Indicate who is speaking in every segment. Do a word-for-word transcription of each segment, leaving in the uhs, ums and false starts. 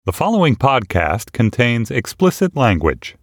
Speaker 1: The following podcast contains explicit language.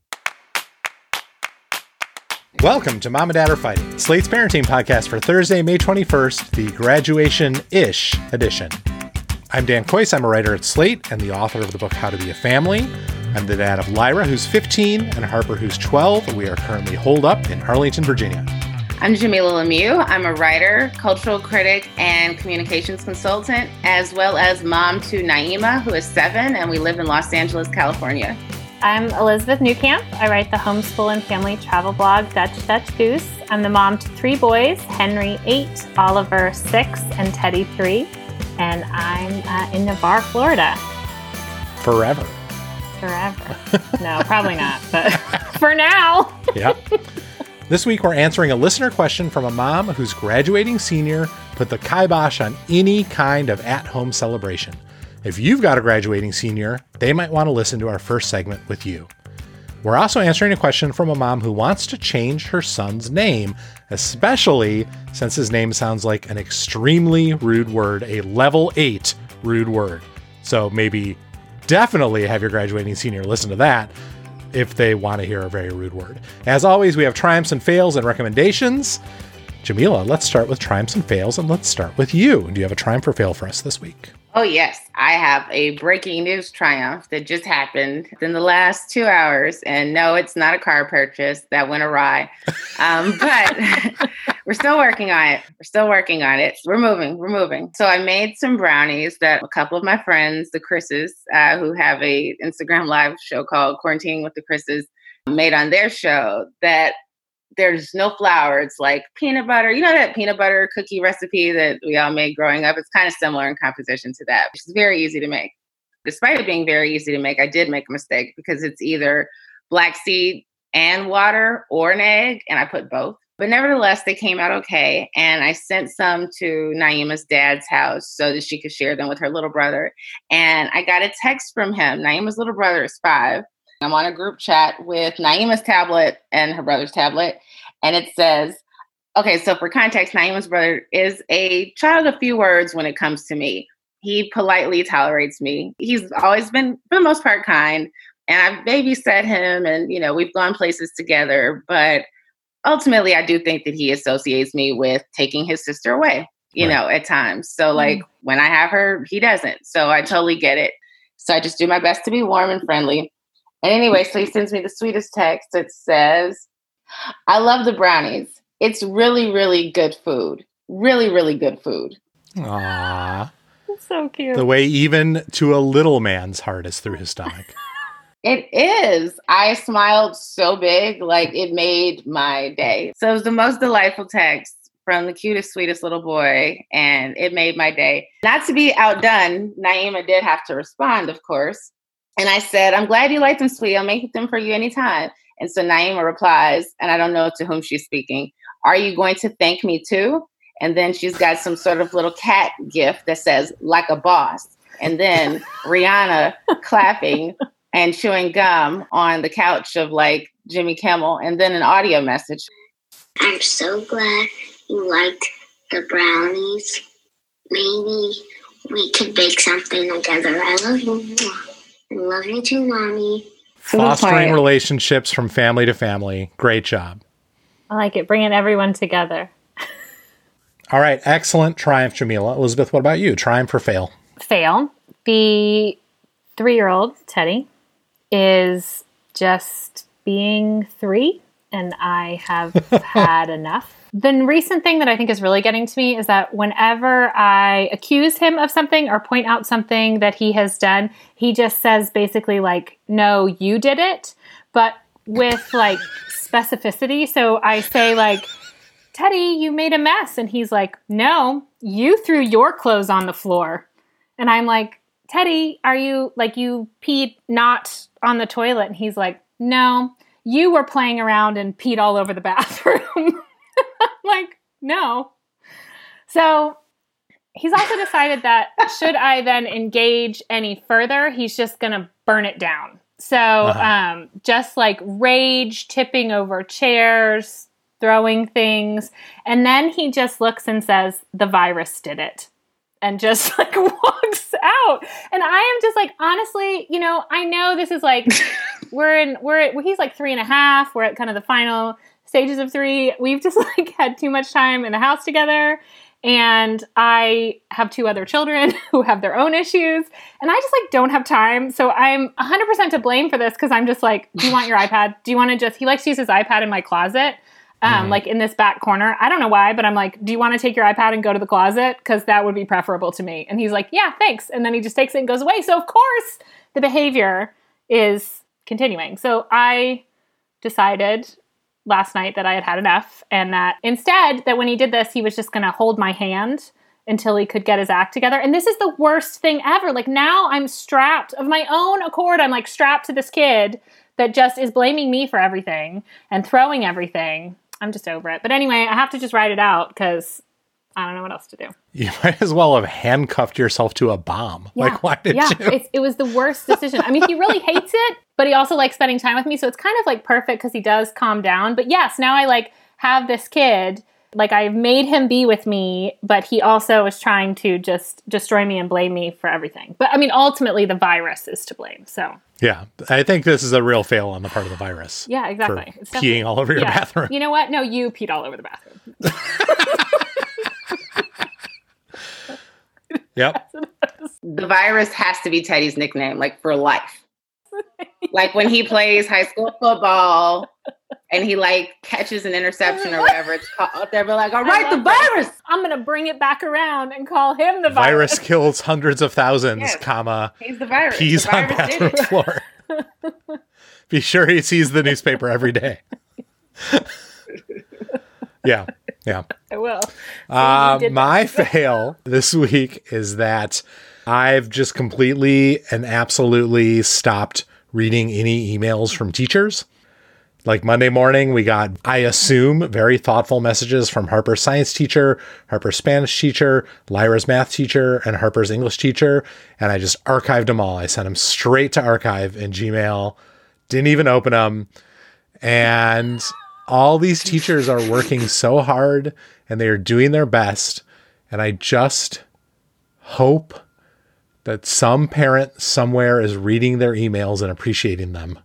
Speaker 2: Welcome to Mom and Dad Are Fighting, Slate's parenting podcast for Thursday, May twenty-first, the graduation-ish edition. I'm Dan Kois. I'm a writer at Slate and the author of the book How to Be a Family. I'm the dad of Lyra, who's fifteen, and Harper, who's twelve. We are currently holed up in Arlington, Virginia.
Speaker 3: I'm Jamila Lemieux. I'm a writer, cultural critic, and communications consultant, as well as mom to Naima, who is seven, and we live in Los Angeles, California.
Speaker 4: I'm Elizabeth Newcamp. I write the homeschool and family travel blog Dutch Dutch Goose. I'm the mom to three boys, Henry, eight, Oliver, six, and Teddy, three. And I'm uh, in Navarre, Florida.
Speaker 2: Forever.
Speaker 4: Forever. No, probably not, but for now.
Speaker 2: Yep. This week, we're answering a listener question from a mom whose graduating senior put the kibosh on any kind of at-home celebration. If you've got a graduating senior, they might want to listen to our first segment with you. We're also answering a question from a mom who wants to change her son's name, especially since his name sounds like an extremely rude word, a level eight rude word. So maybe definitely have your graduating senior listen to that if they want to hear a very rude word. As always, we have triumphs and fails and recommendations. Jamila, let's start with triumphs and fails, and let's start with you. Do you have a triumph or fail for us this week?
Speaker 3: Oh, yes. I have a breaking news triumph that just happened in the last two hours. And no, it's not a car purchase that went awry. Um, but we're still working on it. We're still working on it. We're moving. We're moving. So I made some brownies that a couple of my friends, the Chris's, uh, who have a Instagram live show called Quarantining with the Chris's, made on their show that there's no flour. It's like peanut butter. You know that peanut butter cookie recipe that we all made growing up? It's kind of similar in composition to that, which is very easy to make. Despite it being very easy to make, I did make a mistake because it's either black seed and water or an egg, and I put both. But nevertheless, they came out okay. And I sent some to Naima's dad's house so that she could share them with her little brother. And I got a text from him. Naima's little brother is five. I'm on a group chat with Naima's tablet and her brother's tablet. And it says, okay, so for context, Naima's brother is a child of few words when it comes to me. He politely tolerates me. He's always been, for the most part, kind. And I've babysat him and, you know, we've gone places together. But ultimately, I do think that he associates me with taking his sister away, you right. know, at times. So like mm. when I have her, he doesn't. So I totally get it. So I just do my best to be warm and friendly. And anyway, so he sends me the sweetest text that says, I love the brownies. It's really, really good food. Really, really good food.
Speaker 2: Aww.
Speaker 4: That's so cute.
Speaker 2: The way even to a little man's heart is through his stomach.
Speaker 3: It is. I smiled so big, like it made my day. So it was the most delightful text from the cutest, sweetest little boy, and it made my day. Not to be outdone, Naima did have to respond, of course. And I said, I'm glad you like them, sweetie. I'll make them for you anytime. And so Naima replies, and I don't know to whom she's speaking, are you going to thank me too? And then she's got some sort of little cat gift that says, like a boss. And then Rihanna clapping and chewing gum on the couch of like Jimmy Kimmel. And then an audio message.
Speaker 5: I'm so glad you liked the brownies. Maybe we could bake something together. I love you. I love you too, Mommy.
Speaker 2: Fostering relationships from family to family. Great job.
Speaker 4: I like it. Bringing everyone together.
Speaker 2: All right. Excellent triumph, Jamila. Elizabeth, what about you? Triumph or fail?
Speaker 4: Fail. The three-year-old, Teddy, is just being three, and I have had enough. The recent thing that I think is really getting to me is that whenever I accuse him of something or point out something that he has done, he just says basically like, no, you did it, but with like specificity. So I say like, Teddy, you made a mess. And he's like, no, you threw your clothes on the floor. And I'm like, Teddy, are you like you peed not on the toilet? And he's like, no, you were playing around and peed all over the bathroom. Like, no. So he's also decided that should I then engage any further, he's just going to burn it down. So uh-huh. um, just like rage, tipping over chairs, throwing things. And then he just looks and says, the virus did it. And just like walks out. And I am just like, honestly, you know, I know this is like, we're in, we're at, he's like three and a half. We're at kind of the final stages of three. We've just like had too much time in the house together. And I have two other children who have their own issues. And I just like don't have time. So I'm one hundred percent to blame for this because I'm just like, do you want your iPad? Do you want to just, he likes to use his iPad in my closet, um, mm. like in this back corner. I don't know why, but I'm like, do you want to take your iPad and go to the closet? Because that would be preferable to me. And he's like, yeah, thanks. And then he just takes it and goes away. So of course the behavior is continuing. So I decided last night that I had had enough and that instead that when he did this, he was just going to hold my hand until he could get his act together. And this is the worst thing ever. Like now I'm strapped of my own accord. I'm like strapped to this kid that just is blaming me for everything and throwing everything. I'm just over it. But anyway, I have to just write it out because I don't know what else to do.
Speaker 2: You might as well have handcuffed yourself to a bomb.
Speaker 4: Yeah.
Speaker 2: Like, why did
Speaker 4: yeah.
Speaker 2: you?
Speaker 4: It's, it was the worst decision. I mean, he really hates it, but he also likes spending time with me. So it's kind of like perfect because he does calm down. But yes, now I like have this kid, like I've made him be with me, but he also is trying to just destroy me and blame me for everything. But I mean, ultimately the virus is to blame. So
Speaker 2: yeah, I think this is a real fail on the part of the virus.
Speaker 4: Yeah, exactly.
Speaker 2: For
Speaker 4: it's
Speaker 2: peeing all over your
Speaker 4: yeah.
Speaker 2: bathroom.
Speaker 4: You know what? No, you peed all over the bathroom.
Speaker 2: Yep.
Speaker 3: The virus has to be Teddy's nickname, like for life. Like when he plays high school football and he like catches an interception or whatever, it's called out there, but like, all right, the virus.
Speaker 4: That. I'm going to bring it back around and call him the
Speaker 2: virus.
Speaker 4: Virus
Speaker 2: Kills hundreds of thousands,
Speaker 3: yes.
Speaker 2: comma.
Speaker 3: He's the virus.
Speaker 2: Pees
Speaker 3: the virus
Speaker 2: on bathroom floor. Be sure he sees the newspaper every day. Yeah. Yeah.
Speaker 4: I will. So
Speaker 2: uh, my fail this week is that I've just completely and absolutely stopped reading any emails from teachers. Like Monday morning, we got, I assume, very thoughtful messages from Harper's science teacher, Harper's Spanish teacher, Lyra's math teacher, and Harper's English teacher. And I just archived them all. I sent them straight to archive in Gmail. Didn't even open them. And all these teachers are working so hard and they are doing their best. And I just hope that some parent somewhere is reading their emails and appreciating them.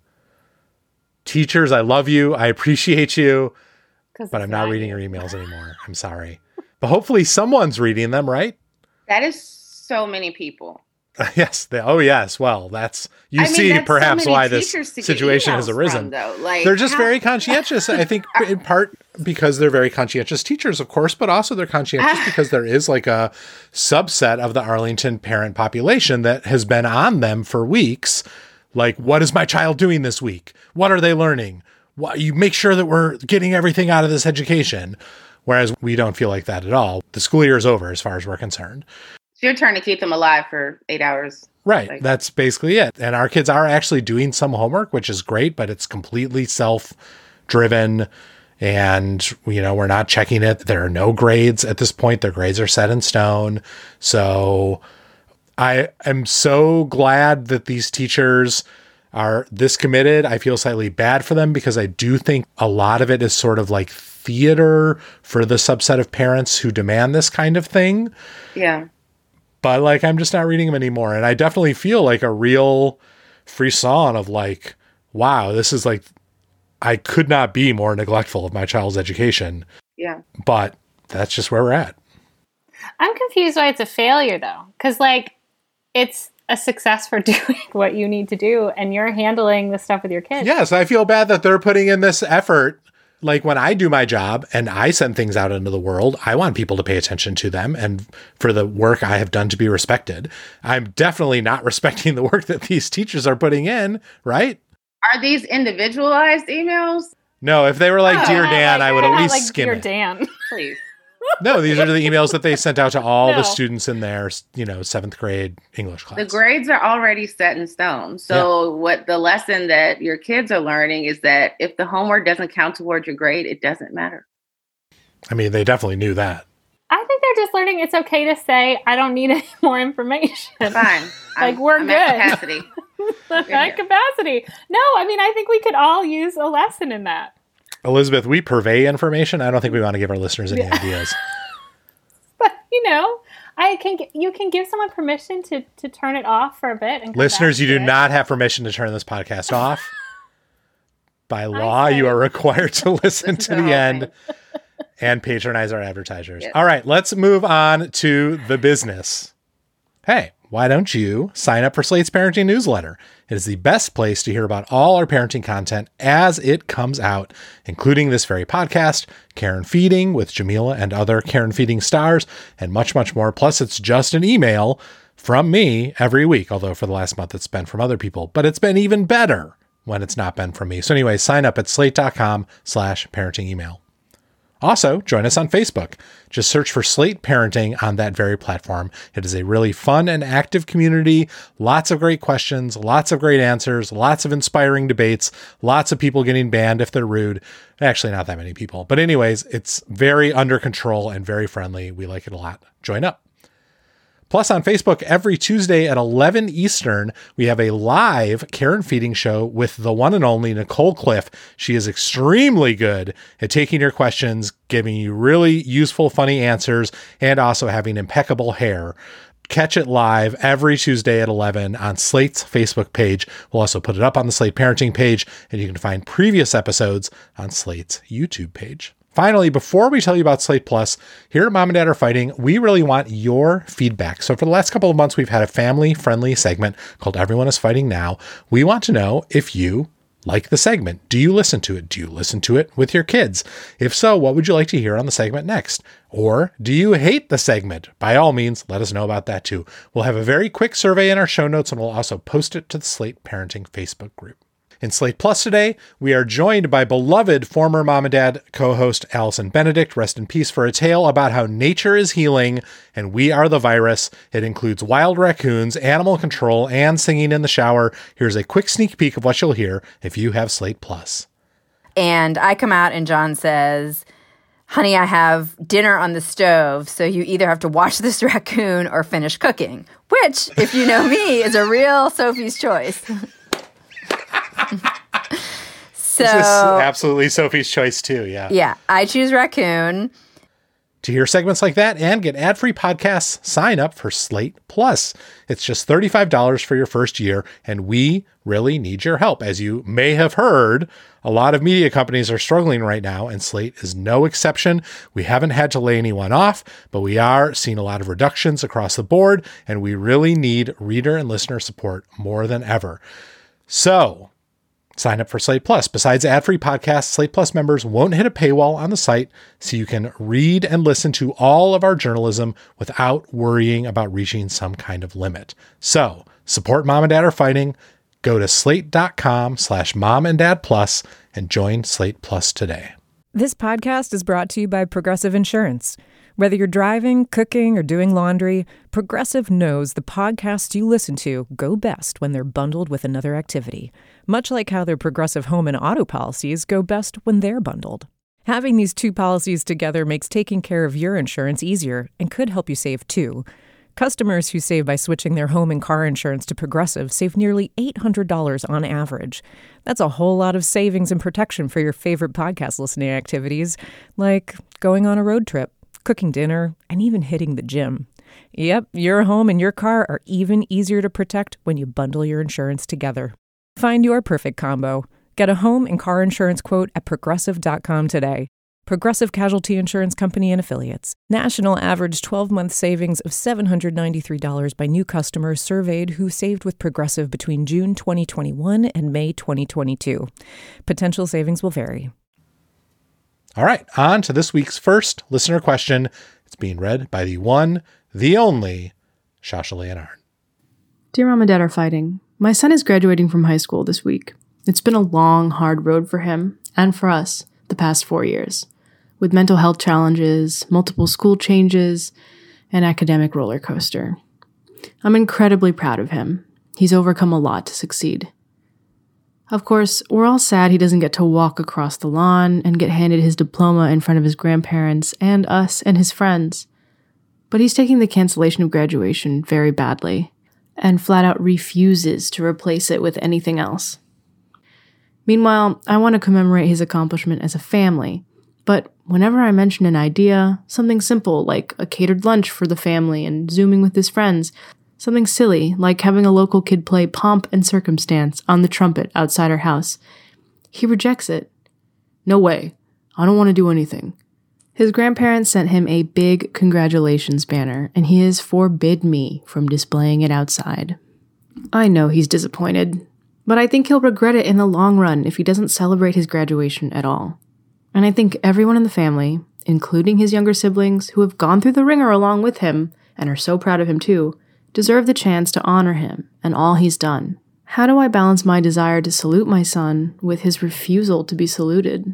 Speaker 2: Teachers, I love you. I appreciate you, but I'm not reading your emails anymore. I'm sorry. But hopefully someone's reading them, right?
Speaker 3: That is so many people.
Speaker 2: Yes. They, oh, yes. Well, that's, you
Speaker 3: I mean,
Speaker 2: see
Speaker 3: that's
Speaker 2: perhaps
Speaker 3: so
Speaker 2: why this situation has arisen.
Speaker 3: From, like,
Speaker 2: they're just
Speaker 3: how-
Speaker 2: very conscientious. I think in part because they're very conscientious teachers, of course, but also they're conscientious because there is like a subset of the Arlington parent population that has been on them for weeks. Like, what is my child doing this week? What are they learning? What, you make sure that we're getting everything out of this education. Whereas we don't feel like that at all. The school year is over as far as we're concerned.
Speaker 3: It's your turn to keep them alive for eight hours.
Speaker 2: Right.
Speaker 3: Like,
Speaker 2: that's basically it. And our kids are actually doing some homework, which is great, but it's completely self-driven. And, you know, we're not checking it. There are no grades at this point. Their grades are set in stone. So I am so glad that these teachers are this committed. I feel slightly bad for them because I do think a lot of it is sort of like theater for the subset of parents who demand this kind of thing.
Speaker 3: Yeah.
Speaker 2: But like, I'm just not reading them anymore. And I definitely feel like a real frisson of like, wow, this is like, I could not be more neglectful of my child's education.
Speaker 3: Yeah.
Speaker 2: But that's just where we're at.
Speaker 4: I'm confused why it's a failure though. Cause like it's a success for doing what you need to do and you're handling the stuff with your kids.
Speaker 2: Yes. I feel bad that they're putting in this effort. Like when I do my job and I send things out into the world, I want people to pay attention to them and for the work I have done to be respected. I'm definitely not respecting the work that these teachers are putting in, right?
Speaker 3: Are these individualized emails?
Speaker 2: No, if they were like,
Speaker 4: No,
Speaker 2: Dear
Speaker 4: not
Speaker 2: Dan,
Speaker 4: like-
Speaker 2: I would at
Speaker 4: not
Speaker 2: least
Speaker 4: like
Speaker 2: skim
Speaker 4: Dear
Speaker 2: it.
Speaker 4: Dan.
Speaker 3: Please.
Speaker 2: No, these are the emails that they sent out to all
Speaker 4: No.
Speaker 2: the students in their, you know, seventh grade English class.
Speaker 3: The grades are already set in stone. So what the lesson that your kids are learning is that if the homework doesn't count towards your grade, it doesn't matter.
Speaker 2: I mean, they definitely knew that.
Speaker 4: I think they're just learning it's okay to say, I don't need any more information.
Speaker 3: Fine.
Speaker 4: Like,
Speaker 3: I'm-
Speaker 4: we're
Speaker 3: I'm
Speaker 4: good.
Speaker 3: at capacity.
Speaker 4: That capacity. No, I mean, I think we could all use a lesson in that.
Speaker 2: Elizabeth, we purvey information. I don't think we want to give our listeners any
Speaker 4: Yeah.
Speaker 2: ideas.
Speaker 4: But, you know, I can. g- You can give someone permission to, to turn it off for a bit. And come
Speaker 2: Listeners,
Speaker 4: back
Speaker 2: you
Speaker 4: to
Speaker 2: do
Speaker 4: it.
Speaker 2: not have permission to turn this podcast off. By law,
Speaker 4: say-
Speaker 2: you are required to listen
Speaker 3: Listen
Speaker 2: to
Speaker 3: to the
Speaker 2: the
Speaker 3: whole
Speaker 2: end
Speaker 3: thing.
Speaker 2: and patronize our advertisers.
Speaker 3: Yes.
Speaker 2: All right, let's move on to the business. Hey, why don't you sign up for Slate's parenting newsletter? It is the best place to hear about all our parenting content as it comes out, including this very podcast, Karen Feeding with Jamila and other Karen Feeding stars, and much, much more. Plus, it's just an email from me every week, although for the last month it's been from other people, but it's been even better when it's not been from me. So anyway, sign up at slate.com slash parenting email. Also, join us on Facebook. Just search for Slate Parenting on that very platform. It is a really fun and active community. Lots of great questions, lots of great answers, lots of inspiring debates, lots of people getting banned if they're rude. Actually, not that many people. But anyways, it's very under control and very friendly. We like it a lot. Join up. Plus, on Facebook, every Tuesday at eleven Eastern, we have a live Karen Feeding show with the one and only Nicole Cliff. She is extremely good at taking your questions, giving you really useful, funny answers, and also having impeccable hair. Catch it live every Tuesday at eleven on Slate's Facebook page. We'll also put it up on the Slate Parenting page, and you can find previous episodes on Slate's YouTube page. Finally, before we tell you about Slate Plus, here at Mom and Dad Are Fighting, we really want your feedback. So for the last couple of months, we've had a family-friendly segment called Everyone is Fighting Now. We want to know if you like the segment. Do you listen to it? Do you listen to it with your kids? If so, what would you like to hear on the segment next? Or do you hate the segment? By all means, let us know about that too. We'll have a very quick survey in our show notes, and we'll also post it to the Slate Parenting Facebook group. In Slate Plus today, we are joined by beloved former Mom and Dad co-host Allison Benedict, rest in peace, for a tale about how nature is healing and we are the virus. It includes wild raccoons, animal control, and singing in the shower. Here's a quick sneak peek of what you'll hear if you have Slate Plus.
Speaker 6: And I come out and John says, honey, I have dinner on the stove, so you either have to wash this raccoon or finish cooking, which, if you know me, is a real Sophie's choice. So,
Speaker 2: This is absolutely Sophie's choice too, yeah.
Speaker 6: yeah, I choose raccoon.
Speaker 2: To hear segments like that and get ad-free podcasts, sign up for Slate Plus. It's just thirty-five dollars for your first year, and we really need your help. As you may have heard, a lot of media companies are struggling right now, and Slate is no exception. We haven't had to lay anyone off, but we are seeing a lot of reductions across the board, and we really need reader and listener support more than ever. So, sign up for Slate Plus. Besides ad-free podcasts, Slate Plus members won't hit a paywall on the site, so you can read and listen to all of our journalism without worrying about reaching some kind of limit. So, support Mom and Dad Are Fighting. Go to slate.com slash mom and dad plus and join Slate Plus today.
Speaker 7: This podcast is brought to you by Progressive Insurance. Whether you're driving, cooking, or doing laundry, Progressive knows the podcasts you listen to go best when they're bundled with another activity, much like how their Progressive home and auto policies go best when they're bundled. Having these two policies together makes taking care of your insurance easier and could help you save too. Customers who save by switching their home and car insurance to Progressive save nearly eight hundred dollars on average. That's a whole lot of savings and protection for your favorite podcast listening activities, like going on a road trip, cooking dinner, and even hitting the gym. Yep, your home and your car are even easier to protect when you bundle your insurance together. Find your perfect combo. Get a home and car insurance quote at progressive dot com today. Progressive Casualty Insurance Company and Affiliates. National average twelve-month savings of seven hundred ninety-three dollars by new customers surveyed who saved with Progressive between June twenty twenty-one and May twenty twenty-two. Potential savings will vary.
Speaker 2: All right, on to this week's first listener question. It's being read by the one, the only, Shasha Leonard.
Speaker 8: Dear Mom and Dad Are Fighting, my son is graduating from high school this week. It's been a long, hard road for him, and for us, the past four years, with mental health challenges, multiple school changes, and academic roller coaster. I'm incredibly proud of him. He's overcome a lot to succeed. Of course, we're all sad he doesn't get to walk across the lawn and get handed his diploma in front of his grandparents and us and his friends. But he's taking the cancellation of graduation very badly and flat out refuses to replace it with anything else. Meanwhile, I want to commemorate his accomplishment as a family But whenever I mention an idea, something simple like a catered lunch for the family and Zooming with his friends, something silly like having a local kid play Pomp and Circumstance on the trumpet outside our house, he rejects it. No way. I don't want to do anything. His grandparents sent him a big congratulations banner, and he has forbid me from displaying it outside. I know he's disappointed, but I think he'll regret it in the long run if he doesn't celebrate his graduation at all. And I think everyone in the family, including his younger siblings who have gone through the ringer along with him and are so proud of him too, deserve the chance to honor him and all he's done. How do I balance my desire to salute my son with his refusal to be saluted?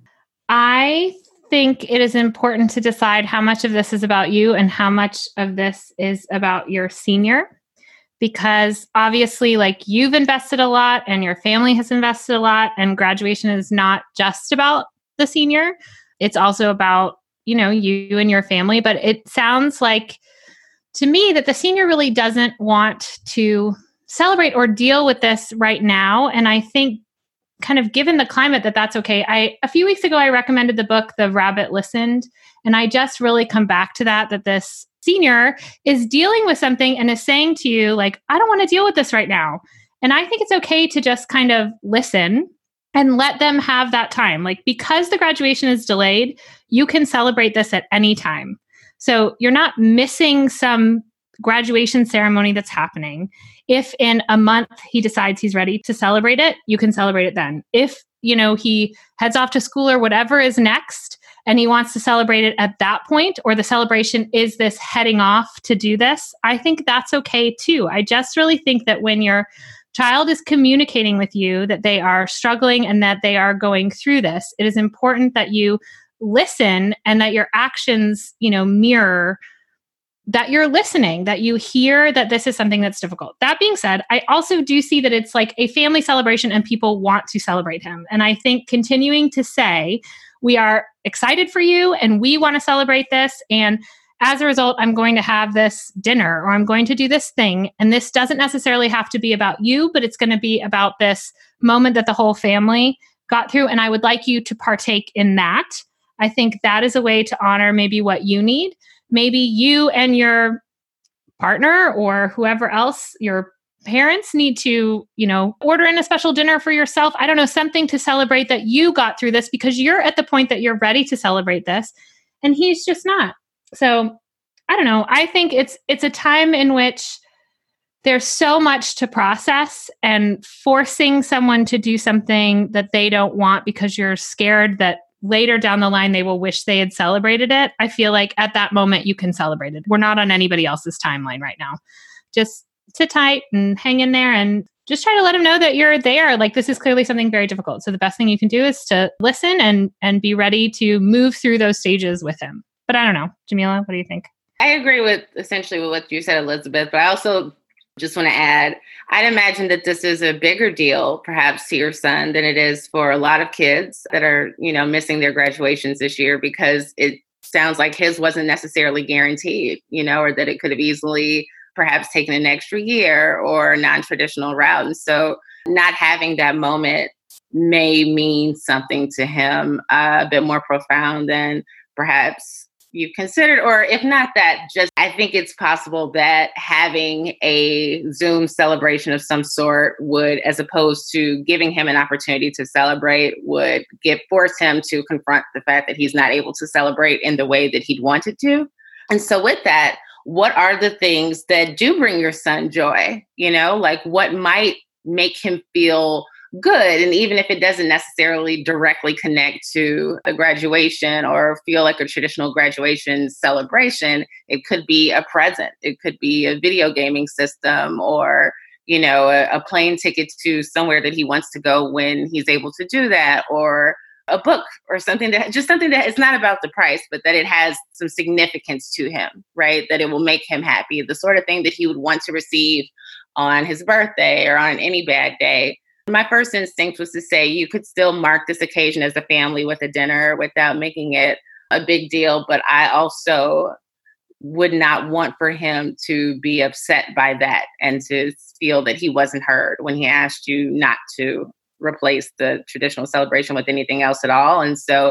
Speaker 4: I think it is important to decide how much of this is about you and how much of this is about your senior. Because obviously, like, you've invested a lot and your family has invested a lot, and graduation is not just about the senior. It's also about, you know, you and your family. But it sounds like to me that the senior really doesn't want to celebrate or deal with this right now. And I think kind of given the climate that that's okay. I, a few weeks ago, I recommended the book, The Rabbit Listened. And I just really come back to that, that this senior is dealing with something and is saying to you, like, I don't want to deal with this right now. And I think it's okay to just kind of listen and let them have that time. Like, because the graduation is delayed, you can celebrate this at any time. So you're not missing some graduation ceremony that's happening. If in a month he decides he's ready to celebrate it, you can celebrate it then. If, you know, he heads off to school or whatever is next and he wants to celebrate it at that point, or the celebration is this heading off to do this, I think that's okay too. I just really think that when your child is communicating with you that they are struggling and that they are going through this, it is important that you listen and that your actions, you know, mirror that you're listening, that you hear that this is something that's difficult. That being said, I also do see that it's like a family celebration and people want to celebrate him. And I think continuing to say, we are excited for you and we want to celebrate this. And as a result, I'm going to have this dinner or I'm going to do this thing. And this doesn't necessarily have to be about you, but it's going to be about this moment that the whole family got through. And I would like you to partake in that. I think that is a way to honor maybe what you need. Maybe you and your partner or whoever else, your parents, need to, you know, order in a special dinner for yourself. I don't know, something to celebrate that you got through this because you're at the point that you're ready to celebrate this and he's just not. So I don't know. I think it's it's a time in which there's so much to process, and forcing someone to do something that they don't want because you're scared that later down the line, they will wish they had celebrated it. I feel like at that moment, you can celebrate it. We're not on anybody else's timeline right now. Just sit tight and hang in there and just try to let them know that you're there. Like, this is clearly something very difficult. So the best thing you can do is to listen and and be ready to move through those stages with him. But I don't know. Jamila, what do you think?
Speaker 3: I agree with essentially with what you said, Elizabeth, but I also just want to add, I'd imagine that this is a bigger deal, perhaps, to your son than it is for a lot of kids that are, you know, missing their graduations this year, because it sounds like his wasn't necessarily guaranteed, you know, or that it could have easily perhaps taken an extra year or a non-traditional route. And so not having that moment may mean something to him uh, a bit more profound than perhaps you've considered, or if not that, just I think it's possible that having a Zoom celebration of some sort would, as opposed to giving him an opportunity to celebrate, would get force him to confront the fact that he's not able to celebrate in the way that he'd wanted to. And so with that, what are the things that do bring your son joy? You know, like what might make him feel good? And even if it doesn't necessarily directly connect to the graduation or feel like a traditional graduation celebration, it could be a present. It could be a video gaming system, or, you know, a, a plane ticket to somewhere that he wants to go when he's able to do that, or a book or something that just something that it's not about the price, but that it has some significance to him, right? That it will make him happy. The sort of thing that he would want to receive on his birthday or on any bad day. My first instinct was to say you could still mark this occasion as a family with a dinner without making it a big deal. But I also would not want for him to be upset by that and to feel that he wasn't heard when he asked you not to replace the traditional celebration with anything else at all. And so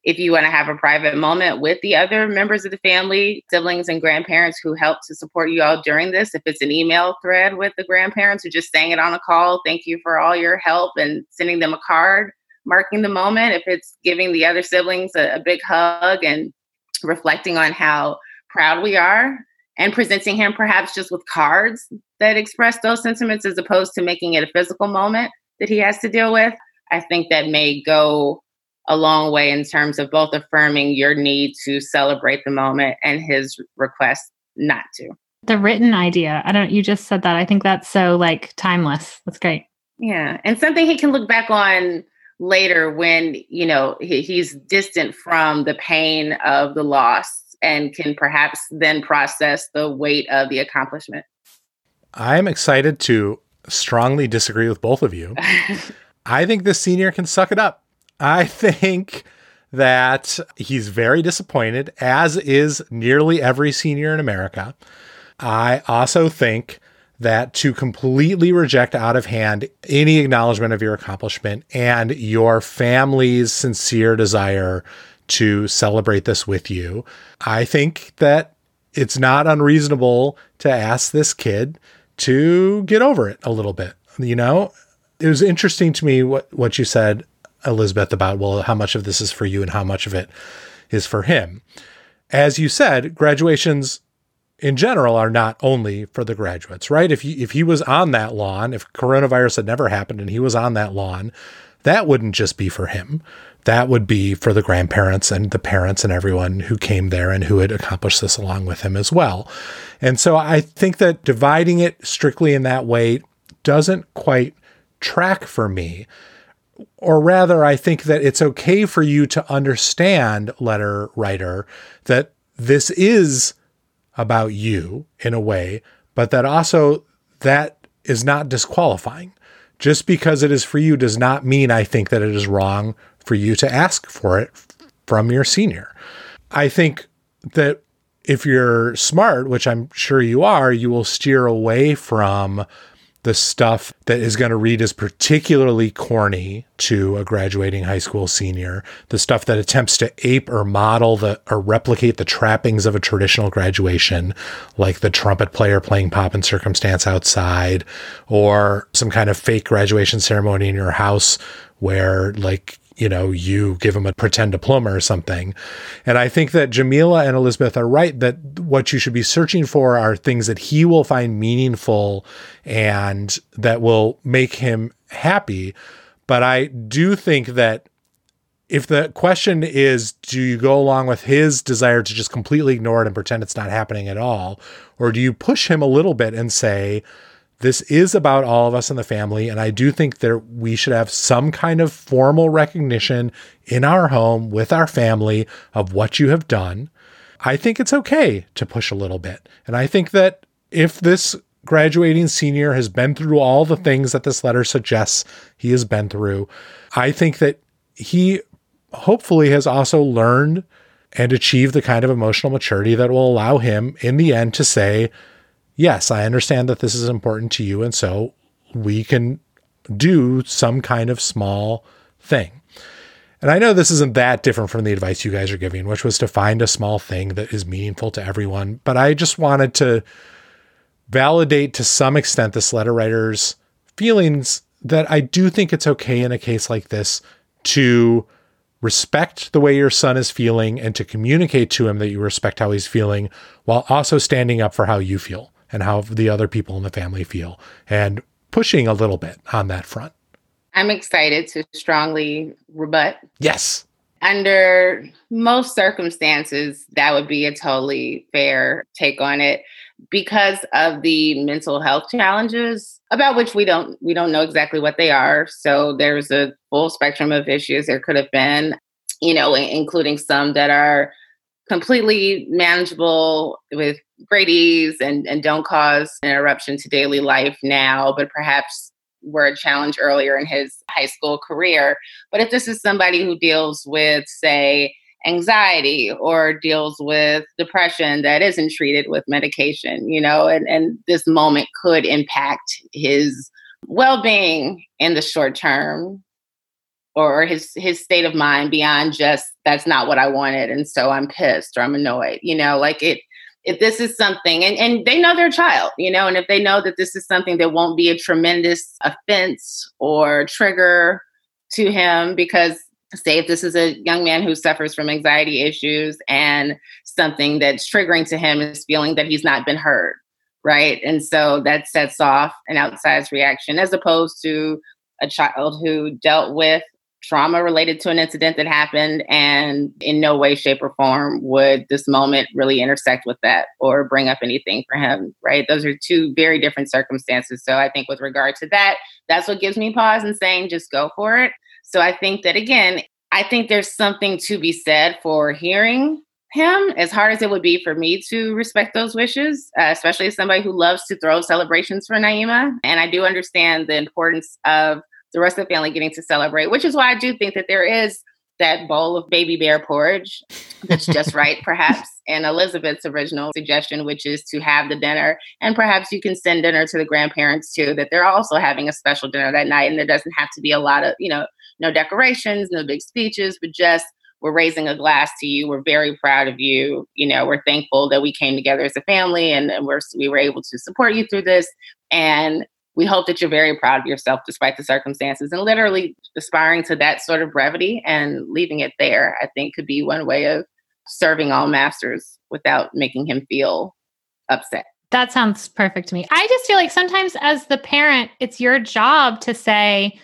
Speaker 3: if you want to have a private moment with the other members of the family, siblings and grandparents who help to support you all during this, if it's an email thread with the grandparents or just saying it on a call, thank you for all your help, and sending them a card marking the moment. If it's giving the other siblings a, a big hug and reflecting on how proud we are, and presenting him perhaps just with cards that express those sentiments as opposed to making it a physical moment that he has to deal with, I think that may go a long way in terms of both affirming your need to celebrate the moment and his request not to.
Speaker 4: The written idea. I don't, you just said that. I think that's so like timeless. That's great.
Speaker 3: Yeah. And something he can look back on later when, you know, he, he's distant from the pain of the loss and can perhaps then process the weight of the accomplishment.
Speaker 2: I'm excited to strongly disagree with both of you. I think this senior can suck it up. I think that he's very disappointed, as is nearly every senior in America. I also think that to completely reject out of hand any acknowledgement of your accomplishment and your family's sincere desire to celebrate this with you, I think that it's not unreasonable to ask this kid to get over it a little bit. You know, it was interesting to me what, what you said, Elizabeth, about, well, how much of this is for you and how much of it is for him. As you said, graduations in general are not only for the graduates, right? If he, if he was on that lawn, if coronavirus had never happened and he was on that lawn, that wouldn't just be for him. That would be for the grandparents and the parents and everyone who came there and who had accomplished this along with him as well. And so I think that dividing it strictly in that way doesn't quite track for me. Or rather, I think that it's okay for you to understand, letter writer, that this is about you in a way, but that also that is not disqualifying. Just because it is for you does not mean, I think, that it is wrong for you to ask for it from your senior. I think that if you're smart, which I'm sure you are, you will steer away from the stuff that is going to read as particularly corny to a graduating high school senior, the stuff that attempts to ape or model the or replicate the trappings of a traditional graduation, like the trumpet player playing Pomp and Circumstance outside, or some kind of fake graduation ceremony in your house where, like, you know, you give them a pretend diploma or something. And I think that Jamila and Elizabeth are right that what you should be searching for are things that he will find meaningful and that will make him happy. But I do think that if the question is, do you go along with his desire to just completely ignore it and pretend it's not happening at all? Or do you push him a little bit and say, this is about all of us in the family, and I do think that we should have some kind of formal recognition in our home with our family of what you have done. I think it's okay to push a little bit. And I think that if this graduating senior has been through all the things that this letter suggests he has been through, I think that he hopefully has also learned and achieved the kind of emotional maturity that will allow him in the end to say, yes, I understand that this is important to you, and so we can do some kind of small thing. And I know this isn't that different from the advice you guys are giving, which was to find a small thing that is meaningful to everyone. But I just wanted to validate to some extent this letter writer's feelings that I do think it's okay in a case like this to respect the way your son is feeling and to communicate to him that you respect how he's feeling while also standing up for how you feel and how the other people in the family feel, and pushing a little bit on that front.
Speaker 3: I'm excited to strongly rebut.
Speaker 2: Yes.
Speaker 3: Under most circumstances, that would be a totally fair take on it because of the mental health challenges about which we don't we don't know exactly what they are. So there's a full spectrum of issues there could have been, you know, including some that are completely manageable with great ease and, and don't cause interruption to daily life now, but perhaps were a challenge earlier in his high school career. But if this is somebody who deals with, say, anxiety or deals with depression that isn't treated with medication, you know, and, and this moment could impact his well-being in the short term, or his his state of mind beyond just that's not what I wanted, and so I'm pissed or I'm annoyed. You know, like it. If this is something, and, and they know their child, you know, and if they know that this is something that won't be a tremendous offense or trigger to him, because say if this is a young man who suffers from anxiety issues and something that's triggering to him is feeling that he's not been heard, right? And so that sets off an outsized reaction, as opposed to a child who dealt with trauma related to an incident that happened, and in no way, shape, or form would this moment really intersect with that or bring up anything for him, right? Those are two very different circumstances. So I think with regard to that, that's what gives me pause in saying just go for it. So I think that, again, I think there's something to be said for hearing him, as hard as it would be for me to respect those wishes, uh, especially as somebody who loves to throw celebrations for Naima. And I do understand the importance of the rest of the family getting to celebrate, which is why I do think that there is that bowl of baby bear porridge that's just right, perhaps, and Elizabeth's original suggestion, which is to have the dinner. And perhaps you can send dinner to the grandparents too, that they're also having a special dinner that night. And there doesn't have to be a lot of, you know, no decorations, no big speeches, but just we're raising a glass to you. We're very proud of you. You know, we're thankful that we came together as a family, and, and we're, we were able to support you through this. And we hope that you're very proud of yourself despite the circumstances, and literally aspiring to that sort of brevity and leaving it there, I think could be one way of serving all masters without making him feel upset.
Speaker 4: That sounds perfect to me. I just feel like sometimes as the parent, it's your job to say,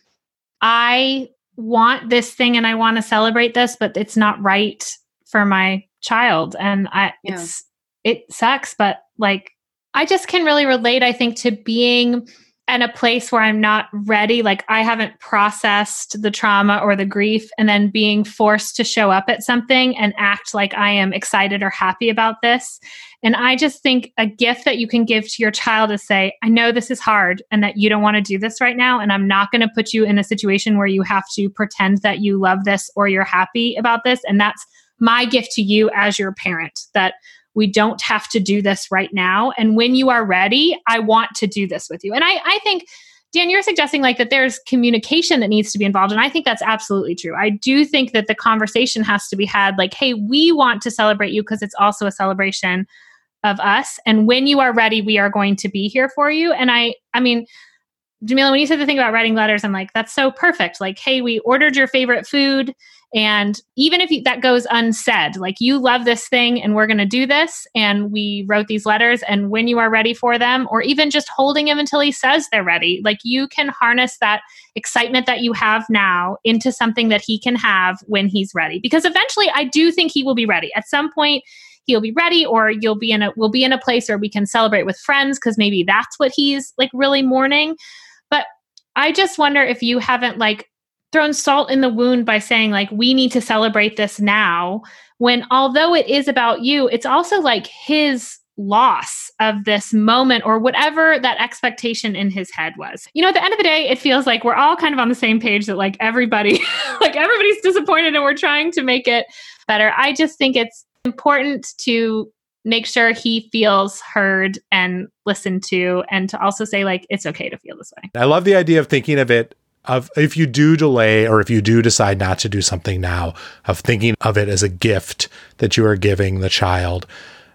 Speaker 4: I want this thing and I want to celebrate this, but it's not right for my child. And I, yeah. it's, it sucks, but like, I just can really relate, I think, to being in a place where I'm not ready. Like I haven't processed the trauma or the grief, and then being forced to show up at something and act like I am excited or happy about this. And I just think a gift that you can give to your child is say, I know this is hard and that you don't want to do this right now. And I'm not going to put you in a situation where you have to pretend that you love this or you're happy about this. And that's my gift to you as your parent, that we don't have to do this right now. And when you are ready, I want to do this with you. And I, I think, Dan, you're suggesting like that there's communication that needs to be involved. And I think that's absolutely true. I do think that the conversation has to be had like, hey, we want to celebrate you because it's also a celebration of us. And when you are ready, we are going to be here for you. And I, I mean, Jamila, when you said the thing about writing letters, I'm like, that's so perfect. Like, hey, we ordered your favorite food. And even if you, that goes unsaid, like you love this thing and we're going to do this. And we wrote these letters, and when you are ready for them, or even just holding him until he says they're ready, like you can harness that excitement that you have now into something that he can have when he's ready. Because eventually I do think he will be ready. At some point he'll be ready, or you'll be in a, we'll be in a place where we can celebrate with friends, because maybe that's what he's like really mourning. But I just wonder if you haven't like thrown salt in the wound by saying like, we need to celebrate this now, when although it is about you, it's also like his loss of this moment or whatever that expectation in his head was. You know, at the end of the day, it feels like we're all kind of on the same page, that like everybody, like everybody's disappointed and we're trying to make it better. I just think it's important to make sure he feels heard and listened to, and to also say like, it's okay to feel this way.
Speaker 2: I love the idea of thinking of it of if you do delay, or if you do decide not to do something now, of thinking of it as a gift that you are giving the child,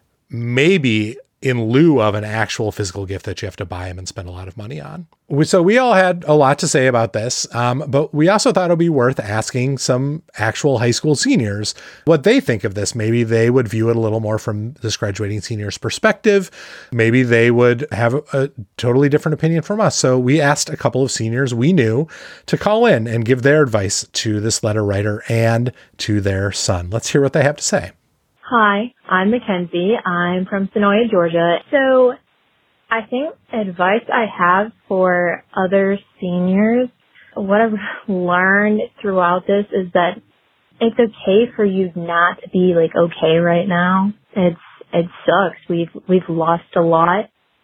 Speaker 2: maybe in lieu of an actual physical gift that you have to buy him and spend a lot of money on. So we all had a lot to say about this, um, but we also thought it would be worth asking some actual high school seniors what they think of this. Maybe they would view it a little more from this graduating senior's perspective. Maybe they would have a totally different opinion from us. So we asked a couple of seniors we knew to call in and give their advice to this letter writer and to their son. Let's hear what they have to say.
Speaker 9: Hi, I'm Mackenzie. I'm from Sonoya, Georgia. So I think advice I have for other seniors, what I've learned throughout this is that it's okay for you not to be like okay right now. It's, it sucks. We've, we've lost a lot.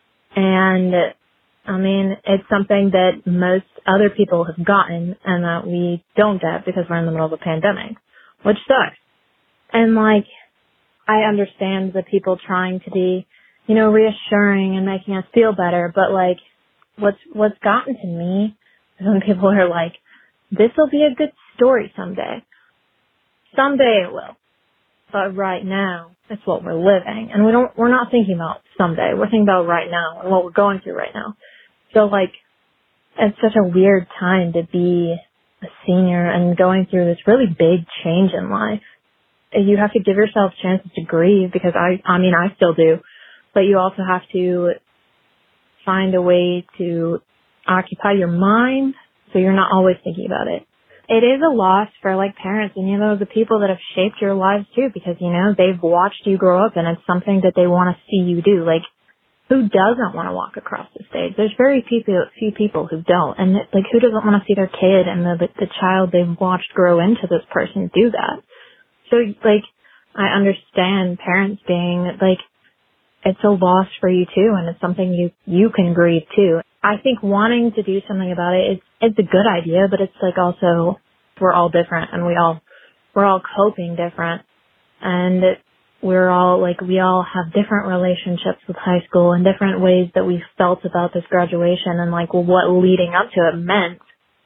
Speaker 9: And I mean, it's something that most other people have gotten and that we don't get because we're in the middle of a pandemic, which sucks. And like, I understand the people trying to be, you know, reassuring and making us feel better, but like, what's, what's gotten to me is when people are like, this will be a good story someday. Someday it will. But right now, it's what we're living. And we don't, we're not thinking about someday. We're thinking about right now and what we're going through right now. So like, it's such a weird time to be a senior and going through this really big change in life. You have to give yourself chances to grieve because I, I mean, I still do, but you also have to find a way to occupy your mind so you're not always thinking about it. It is a loss for like parents and, you know, the people that have shaped your lives too, because, you know, they've watched you grow up and it's something that they want to see you do. Like, who doesn't want to walk across the stage? There's very people, few people who don't. And like, who doesn't want to see their kid and the, the child they've watched grow into this person do that? So like, I understand parents being like, it's a loss for you too, and it's something you, you can grieve too. I think wanting to do something about it is, it's a good idea, but it's like also, we're all different and we all, we're all coping different. And it, we're all like, we all have different relationships with high school and different ways that we felt about this graduation and like what leading up to it meant.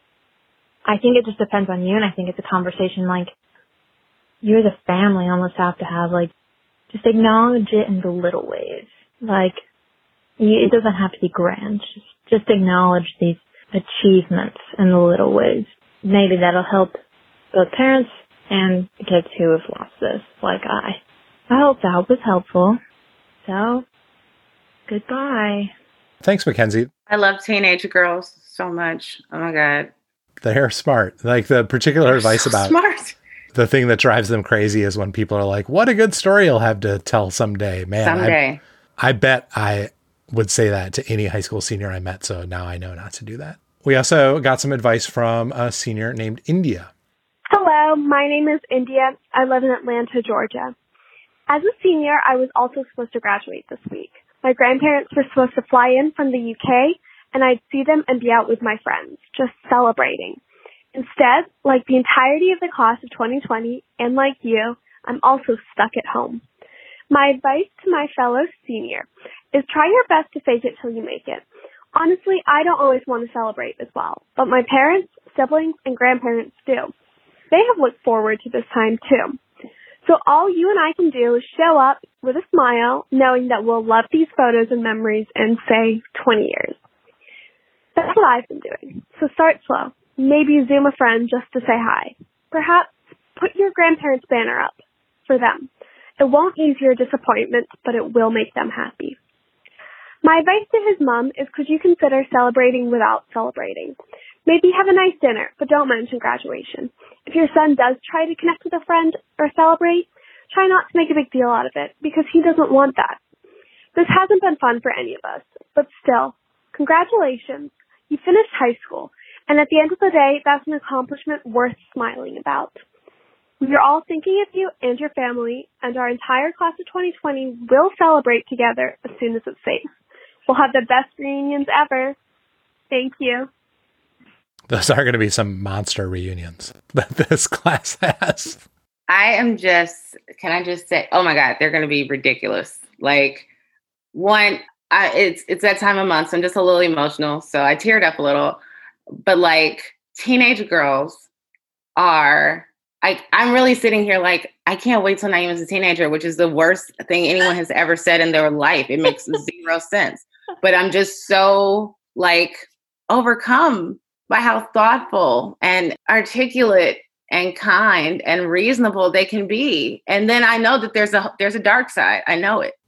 Speaker 9: I think it just depends on you, and I think it's a conversation like you as a family almost have to have, like, just acknowledge it in the little ways. Like, you, it doesn't have to be grand. Just, just acknowledge these achievements in the little ways. Maybe that'll help both parents and the kids who have lost this, like I. I hope that was helpful. So, goodbye.
Speaker 2: Thanks, Mackenzie.
Speaker 3: I love teenage girls so much. Oh my God.
Speaker 2: They're smart. Like the particular
Speaker 3: They're
Speaker 2: advice
Speaker 3: so
Speaker 2: about
Speaker 3: smart.
Speaker 2: The thing that drives them crazy is when people are like, what a good story you'll have to tell someday. Man,
Speaker 3: Someday.
Speaker 2: I, I bet I would say that to any high school senior I met. So now I know not to do that. We also got some advice from a senior named India.
Speaker 10: Hello, my name is India. I live in Atlanta, Georgia. As a senior, I was also supposed to graduate this week. My grandparents were supposed to fly in from the U K, and I'd see them and be out with my friends, just celebrating. Instead, like the entirety of the class of twenty twenty, and like you, I'm also stuck at home. My advice to my fellow senior is try your best to fake it till you make it. Honestly, I don't always want to celebrate as well, but my parents, siblings, and grandparents do. They have looked forward to this time too. So all you and I can do is show up with a smile, knowing that we'll love these photos and memories in, say, twenty years. That's what I've been doing. So start slow. Maybe Zoom a friend just to say hi. Perhaps put your grandparents' banner up for them. It won't ease your disappointment, but it will make them happy. My advice to his mom is, could you consider celebrating without celebrating? Maybe have a nice dinner, but don't mention graduation. If your son does try to connect with a friend or celebrate, try not to make a big deal out of it, because he doesn't want that. This hasn't been fun for any of us, but still, congratulations. You finished high school. And at the end of the day, that's an accomplishment worth smiling about. We are all thinking of you and your family, and our entire class of twenty twenty will celebrate together as soon as it's safe. We'll have the best reunions ever. Thank you.
Speaker 2: Those are going to be some monster reunions that this class has.
Speaker 3: I am just, can I just say, oh my God, they're going to be ridiculous. Like, one, I, it's it's that time of month, so I'm just a little emotional, so I teared up a little. But like, teenage girls are, I, I'm really sitting here like, I can't wait till Naeem is a teenager, which is the worst thing anyone has ever said in their life. It makes zero sense. But I'm just so like overcome by how thoughtful and articulate and kind and reasonable they can be. And then I know that there's a there's a dark side. I know it.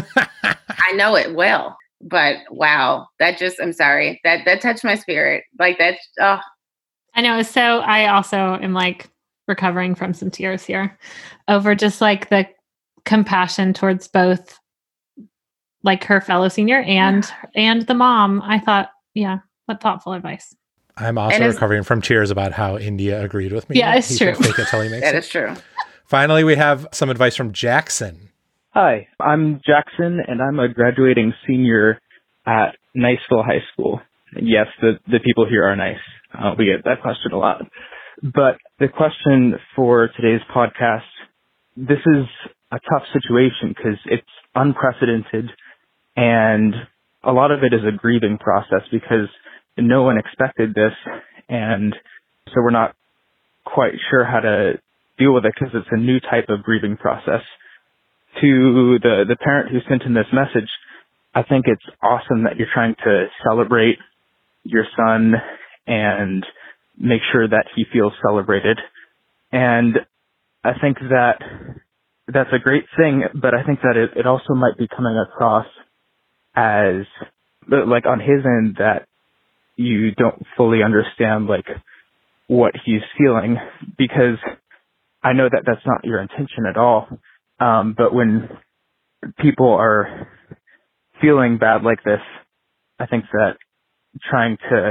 Speaker 3: I know it well. But wow, that just, I'm sorry, that that touched my spirit. Like that, oh.
Speaker 4: I know. So I also am like recovering from some tears here over just like the compassion towards both like her fellow senior and and the mom. I thought, yeah, what thoughtful advice.
Speaker 2: I'm also recovering from tears about how India agreed with me.
Speaker 4: Yeah, it's
Speaker 2: he
Speaker 4: true.
Speaker 2: Fake it till he makes
Speaker 3: that
Speaker 2: it.
Speaker 3: is true.
Speaker 2: Finally, we have some advice from Jackson.
Speaker 11: Hi, I'm Jackson, and I'm a graduating senior at Niceville High School. Yes, the, the people here are nice. Uh, we get that question a lot. But the question for today's podcast, this is a tough situation because it's unprecedented, and a lot of it is a grieving process because no one expected this, and So we're not quite sure how to deal with it because it's a new type of grieving process. To the, the parent who sent in this message, I think it's awesome that you're trying to celebrate your son and make sure that he feels celebrated. And I think that that's a great thing, but I think that it, it also might be coming across as, like on his end, that you don't fully understand, like, what he's feeling, because I know that that's not your intention at all. Um, but when people are feeling bad like this, I think that trying to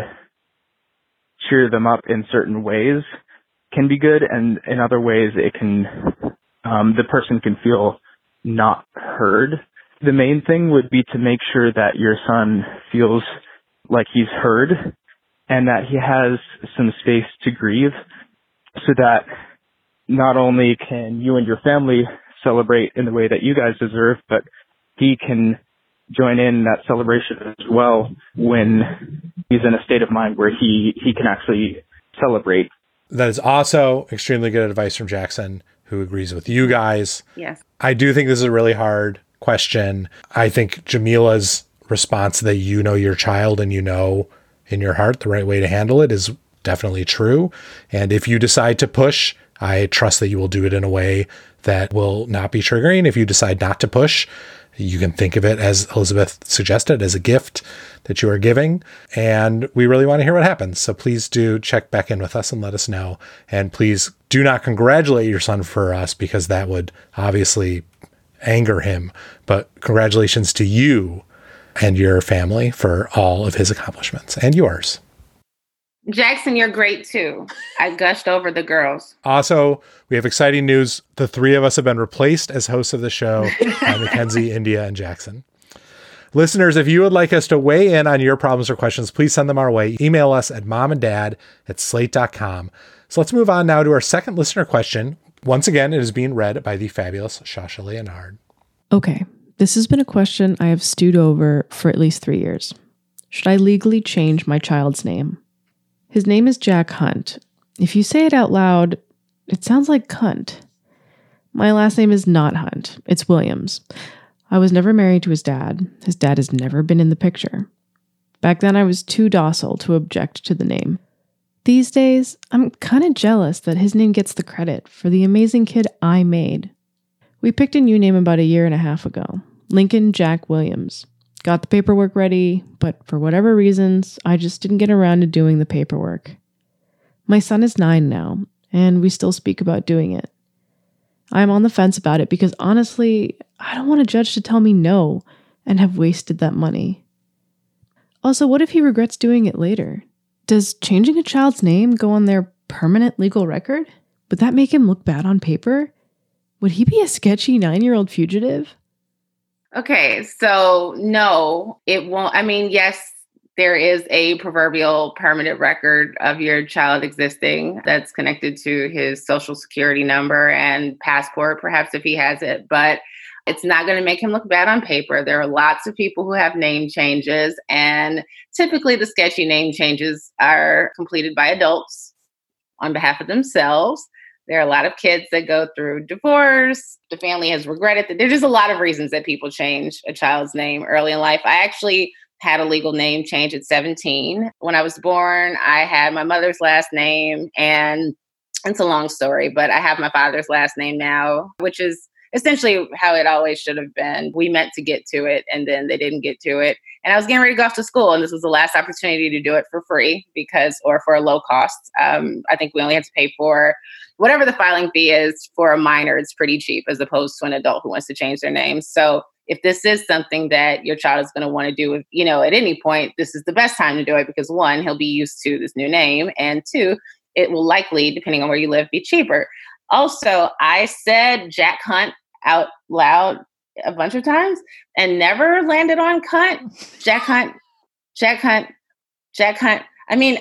Speaker 11: cheer them up in certain ways can be good, and in other ways it can, um, the person can feel not heard. The main thing would be to make sure that your son feels like he's heard and that he has some space to grieve, so that not only can you and your family celebrate in the way that you guys deserve, but he can join in that celebration as well when he's in a state of mind where he, he can actually celebrate.
Speaker 2: That is also extremely good advice from Jackson, who agrees with you guys.
Speaker 3: Yes.
Speaker 2: I do think this is a really hard question. I think Jamila's response that you know your child and you know in your heart the right way to handle it is definitely true. And if you decide to push, I trust that you will do it in a way that will not be triggering. If you decide not to push, you can think of it, as Elizabeth suggested, as a gift that you are giving. And we really want to hear what happens. So please do check back in with us and let us know. And please do not congratulate your son for us, because that would obviously anger him. But congratulations to you and your family for all of his accomplishments and yours.
Speaker 3: Jackson, you're great too. I gushed over the girls.
Speaker 2: Also, we have exciting news. The three of us have been replaced as hosts of the show by Mackenzie, India, and Jackson. Listeners, if you would like us to weigh in on your problems or questions, please send them our way. Email us at momanddad at slate dot com. So let's move on now to our second listener question. Once again, it is being read by the fabulous Shasha Leonard.
Speaker 8: Okay, this has been a question I have stewed over for at least three years. Should I legally change my child's name? His name is Jack Hunt. If you say it out loud, it sounds like cunt. My last name is not Hunt. It's Williams. I was never married to his dad. His dad has never been in the picture. Back then, I was too docile to object to the name. These days, I'm kind of jealous that his name gets the credit for the amazing kid I made. We picked a new name about a year and a half ago. Lincoln Jack Williams. Got the paperwork ready, but for whatever reasons, I just didn't get around to doing the paperwork. My son is nine now, and we still speak about doing it. I'm on the fence about it because honestly, I don't want a judge to tell me no and have wasted that money. Also, what if he regrets doing it later? Does changing a child's name go on their permanent legal record? Would that make him look bad on paper? Would he be a sketchy nine-year-old fugitive?
Speaker 3: Okay, so no, it won't. I mean, yes, there is a proverbial permanent record of your child existing that's connected to his social security number and passport, perhaps if he has it, but it's not going to make him look bad on paper. There are lots of people who have name changes, and typically the sketchy name changes are completed by adults on behalf of themselves. There are a lot of kids that go through divorce. The family has regretted that. There's just a lot of reasons that people change a child's name early in life. I actually had a legal name change at seventeen. When I was born, I had my mother's last name, and it's a long story, but I have my father's last name now, which is essentially how it always should have been. We meant to get to it, and then they didn't get to it. And I was getting ready to go off to school, and this was the last opportunity to do it for free because, or for a low cost. Um, I think we only had to pay for whatever the filing fee is for a minor. It's pretty cheap as opposed to an adult who wants to change their name. So if this is something that your child is going to want to do, you know, at any point, this is the best time to do it because one, he'll be used to this new name, and two, it will likely, depending on where you live, be cheaper. Also, I said Jack Hunt out loud a bunch of times and never landed on cunt. Jack Hunt, Jack Hunt, Jack Hunt. I mean,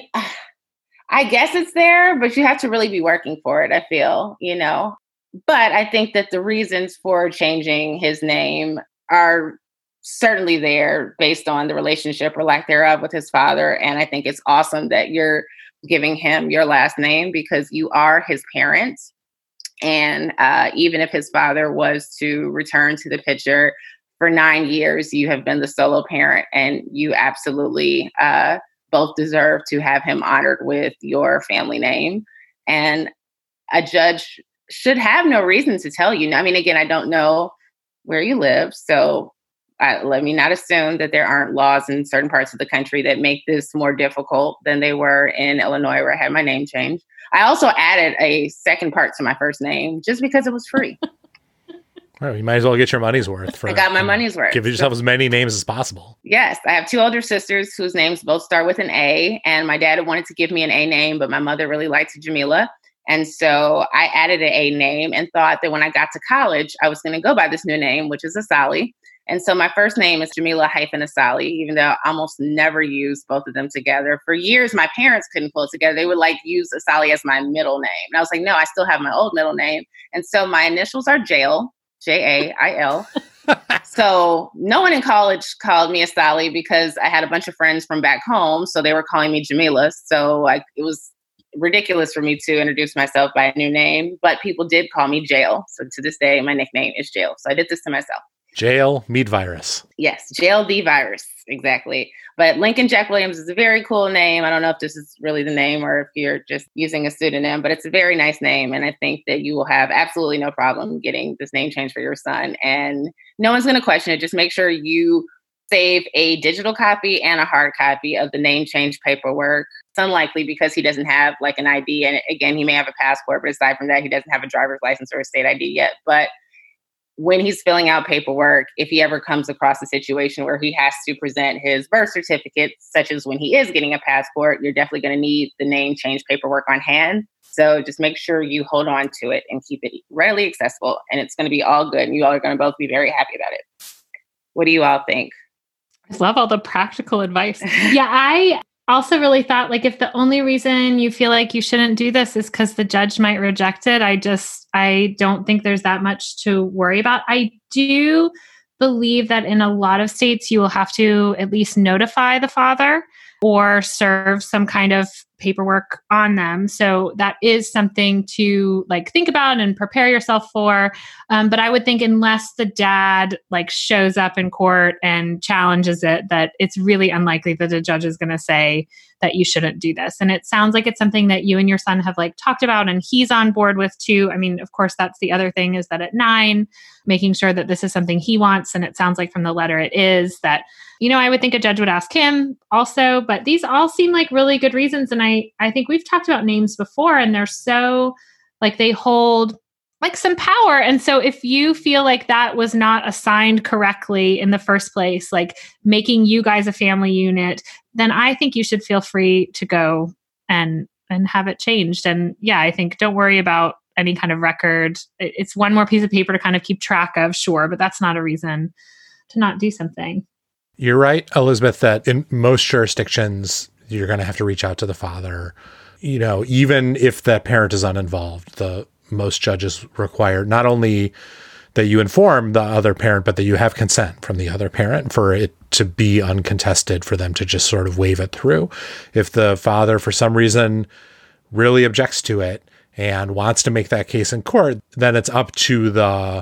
Speaker 3: I guess it's there, but you have to really be working for it, I feel, you know. But I think that the reasons for changing his name are certainly there based on the relationship or lack thereof with his father. And I think it's awesome that you're giving him your last name because you are his parents. And uh, even if his father was to return to the picture for nine years, you have been the solo parent, and you absolutely uh, both deserve to have him honored with your family name. And a judge should have no reason to tell you. I mean, again, I don't know where you live, so uh, let me not assume that there aren't laws in certain parts of the country that make this more difficult than they were in Illinois, where I had my name changed. I also added a second part to my first name just because it was free.
Speaker 2: Well, you might as well get your money's worth. For,
Speaker 3: I got my money's worth.
Speaker 2: Give yourself as many names as possible.
Speaker 3: Yes. I have two older sisters whose names both start with an A, and my dad wanted to give me an A name, but my mother really liked Jamila. And so I added an A name and thought that when I got to college, I was going to go by this new name, which is Asali. And so my first name is Jamila hyphen Asali, even though I almost never used both of them together. For years, my parents couldn't pull it together. They would like use Asali as my middle name. And I was like, no, I still have my old middle name. And so my initials are Jail, J A I L. So no one in college called me Asali because I had a bunch of friends from back home. So they were calling me Jamila. So like it was ridiculous for me to introduce myself by a new name, but people did call me Jail. So to this day, my nickname is Jail. So I did this to myself.
Speaker 2: Jail, meat virus.
Speaker 3: Yes, Jail the virus. Exactly. But Lincoln Jack Williams is a very cool name. I don't know if this is really the name or if you're just using a pseudonym, but it's a very nice name. And I think that you will have absolutely no problem getting this name change for your son. And no one's going to question it. Just make sure you save a digital copy and a hard copy of the name change paperwork. It's unlikely because he doesn't have like an I D. And again, he may have a passport, but aside from that, he doesn't have a driver's license or a state I D yet. But when he's filling out paperwork, if he ever comes across a situation where he has to present his birth certificate, such as when he is getting a passport, you're definitely going to need the name change paperwork on hand. So just make sure you hold on to it and keep it readily accessible, and it's going to be all good. And you all are going to both be very happy about it. What do you all think?
Speaker 12: I love all the practical advice. Yeah, I also really thought like if the only reason you feel like you shouldn't do this is because the judge might reject it, I just, I don't think there's that much to worry about. I do believe that in a lot of states, you will have to at least notify the father or serve some kind of paperwork on them. So that is something to like think about and prepare yourself for. Um, but I would think unless the dad like shows up in court and challenges it, that it's really unlikely that the judge is going to say that you shouldn't do this. And it sounds like it's something that you and your son have like talked about and he's on board with too. I mean, of course, that's the other thing is that at nine, making sure that this is something he wants. And it sounds like from the letter it is that, you know, I would think a judge would ask him also, but these all seem like really good reasons. And I, I think we've talked about names before and they're so like they hold like some power. And so if you feel like that was not assigned correctly in the first place, like making you guys a family unit, then I think you should feel free to go and, and have it changed. And yeah, I think don't worry about any kind of record. It's one more piece of paper to kind of keep track of, sure, but that's not a reason to not do something.
Speaker 2: You're right, Elizabeth, that in most jurisdictions, you're going to have to reach out to the father. You know, even if the parent is uninvolved, the most judges require not only that you inform the other parent, but that you have consent from the other parent for it to be uncontested, for them to just sort of wave it through. If the father, for some reason, really objects to it and wants to make that case in court, then it's up to the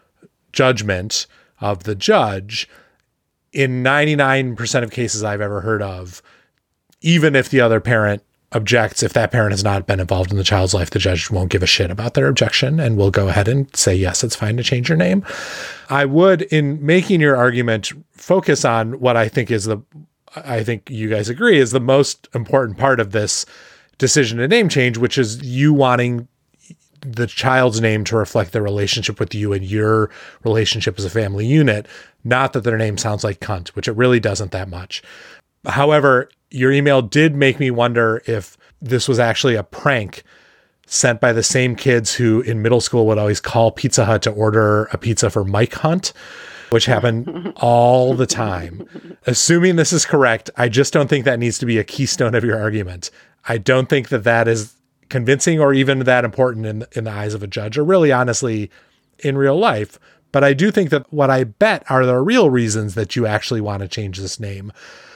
Speaker 2: judgment of the judge. In ninety-nine percent of cases I've ever heard of, even if the other parent objects, if that parent has not been involved in the child's life, the judge won't give a shit about their objection and will go ahead and say, yes, it's fine to change your name. I would, in making your argument, focus on what I think is the, I think you guys agree, is the most important part of this decision to name change, which is you wanting the child's name to reflect their relationship with you and your relationship as a family unit, not that their name sounds like cunt, which it really doesn't that much. However, your email did make me wonder if this was actually a prank sent by the same kids who in middle school would always call Pizza Hut to order a pizza for Mike Hunt, which happened all the time. Assuming this is correct, I just don't think that needs to be a keystone of your argument. I don't think that that is convincing or even that important in, in the eyes of a judge, or really honestly in real life. But I do think that what I bet are the real reasons that you actually want to change this name.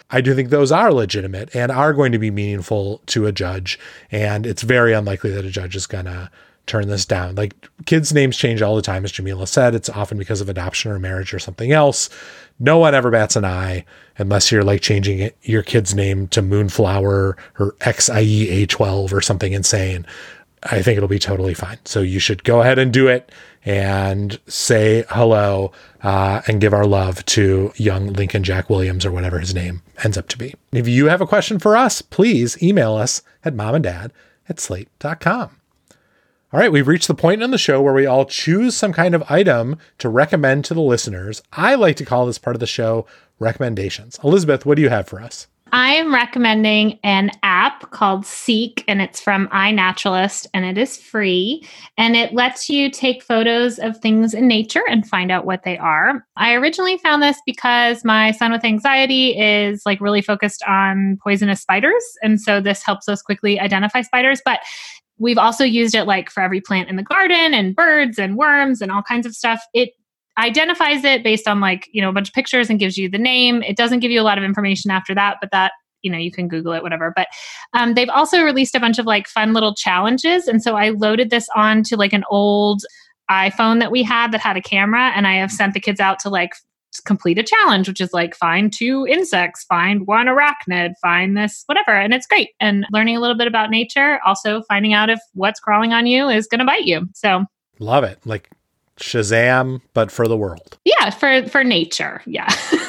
Speaker 2: I do think those are legitimate and are going to be meaningful to a judge. And it's very unlikely that a judge is going to turn this down. Like, kids' names change all the time, as Jamila said. It's often because of adoption or marriage or something else. No one ever bats an eye unless you're like changing it, your kid's name to Moonflower or X I E A twelve or something insane. I think it'll be totally fine. So you should go ahead and do it and say hello uh, and give our love to young Lincoln Jack Williams or whatever his name ends up to be. If you have a question for us, please email us at momanddad at slate dot com. All right, we've reached the point in the show where we all choose some kind of item to recommend to the listeners. I like to call this part of the show recommendations. Elizabeth, what do you have for us?
Speaker 12: I'm recommending an app called Seek, and it's from iNaturalist, and it is free, and it lets you take photos of things in nature and find out what they are. I originally found this because my son with anxiety is like really focused on poisonous spiders, and so this helps us quickly identify spiders, but we've also used it like for every plant in the garden and birds and worms and all kinds of stuff. It identifies it based on like, you know, a bunch of pictures and gives you the name. It doesn't give you a lot of information after that, but that, you know, you can Google it, whatever. But um, they've also released a bunch of like fun little challenges. And so I loaded this on to like an old iPhone that we had that had a camera. And I have sent the kids out to like complete a challenge, which is like find two insects, find one arachnid, find this, whatever. And it's great. And learning a little bit about nature, also finding out if what's crawling on you is going to bite you. So
Speaker 2: love it. Like Shazam, but for the world.
Speaker 12: Yeah, for, for nature. Yeah.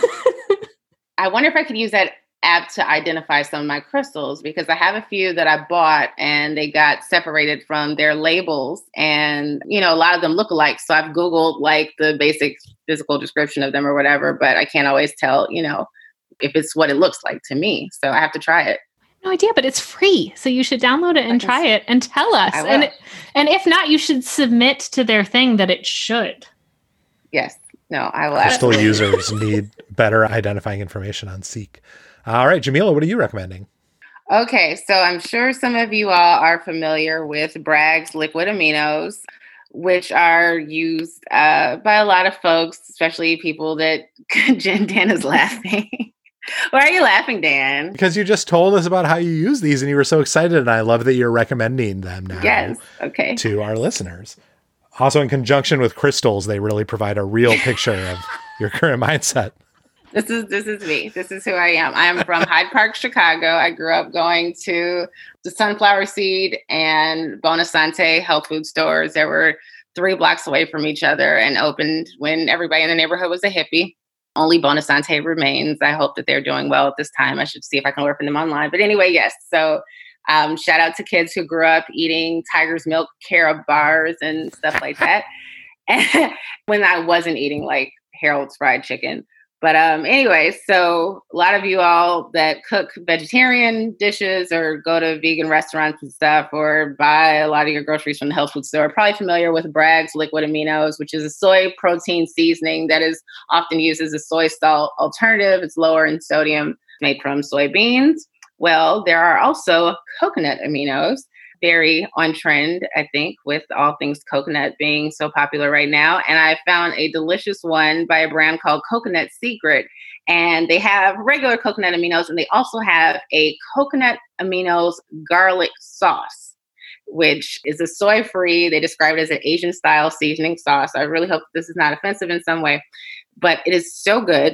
Speaker 3: I wonder if I could use that app to identify some of my crystals, because I have a few that I bought and they got separated from their labels, and you know, a lot of them look alike. So I've Googled like the basic physical description of them or whatever, but I can't always tell, you know, if it's what it looks like to me. So I have to try it.
Speaker 12: No idea, but it's free. So you should download it and try it and tell us. And it, and if not, you should submit to their thing that it should.
Speaker 3: Yes. No, I will.
Speaker 2: Crystal users need better identifying information on Seek. All right, Jamila, what are you recommending?
Speaker 3: Okay, so I'm sure some of you all are familiar with Bragg's liquid aminos, which are used uh, by a lot of folks, especially people that Dan is laughing. Why are you laughing, Dan?
Speaker 2: Because you just told us about how you use these and you were so excited, and I love that you're recommending them now.
Speaker 3: Yes, okay.
Speaker 2: To our listeners. Also, in conjunction with crystals, they really provide a real picture of your current mindset.
Speaker 3: This is this is me. This is who I am. I am from Hyde Park, Chicago. I grew up going to the Sunflower Seed and Bonasante health food stores. They were three blocks away from each other and opened when everybody in the neighborhood was a hippie. Only Bonasante remains. I hope that they're doing well at this time. I should see if I can work with them online. But anyway, yes. So um, shout out to kids who grew up eating Tiger's Milk carob bars and stuff like that. When I wasn't eating like Harold's fried chicken. But um, anyway, so a lot of you all that cook vegetarian dishes or go to vegan restaurants and stuff, or buy a lot of your groceries from the health food store, are probably familiar with Bragg's liquid aminos, which is a soy protein seasoning that is often used as a soy salt alternative. It's lower in sodium, made from soybeans. Well, there are also coconut aminos, very on trend, I think, with all things coconut being so popular right now. And I found a delicious one by a brand called Coconut Secret. And they have regular coconut aminos, and they also have a coconut aminos garlic sauce, which is a soy-free. They describe it as an Asian-style seasoning sauce. I really hope this is not offensive in some way, but it is so good.